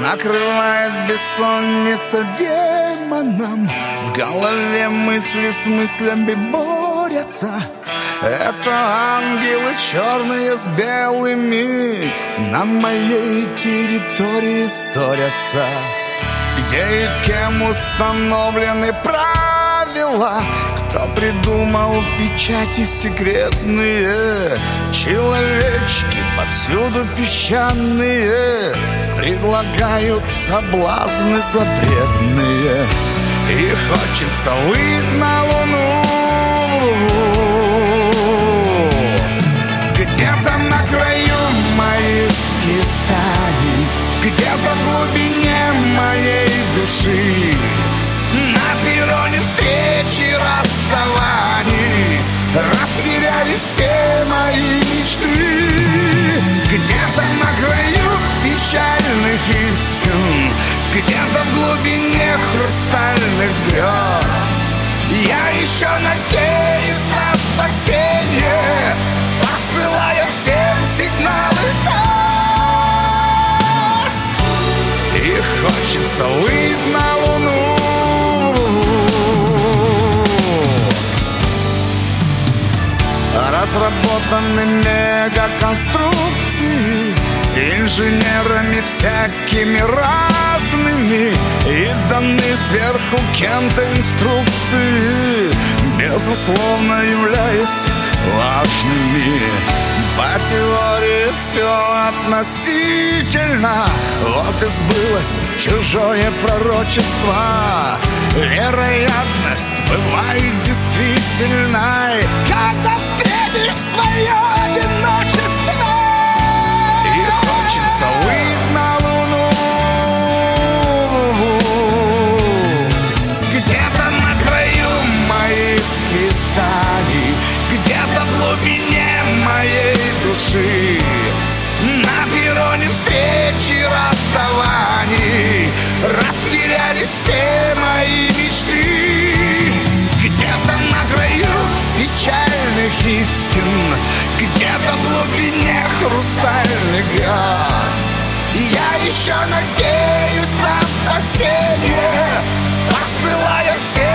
накрывает бессонница демоном. В голове мысли с мыслями борются. Это ангелы черные с белыми на моей территории ссорятся. Где и кем установлены правила? Кто придумал печати секретные? Человечки повсюду песчаные предлагают соблазны запретные. И хочется выйти на луну. Где-то на краю моих скитаний, где-то в глубине моей души, на перроне встречи расставаний растерялись все мои мечты. Где-то на краю печальных истин, где-то в глубине хрустальных грез я еще надеюсь на спасение, посылая всем сигналы СОС. И хочется выйти на луну. Разработаны мегаконструкции инженерами всякими разными, и даны сверху кем-то инструкции, безусловно являясь важными. По теории все относительно, вот и сбылось чужое пророчество. Вероятность бывает действительной, когда встретишь свое одиночество. И хочется выйти на луну. Где-то на краю моих скитаний, где-то в глубине моей души, на перроне встречи расставаний растерялись все мои мечты. Где-то на краю печальных истин, где-то в глубине хрустальных грез я еще надеюсь на спасение, посылая все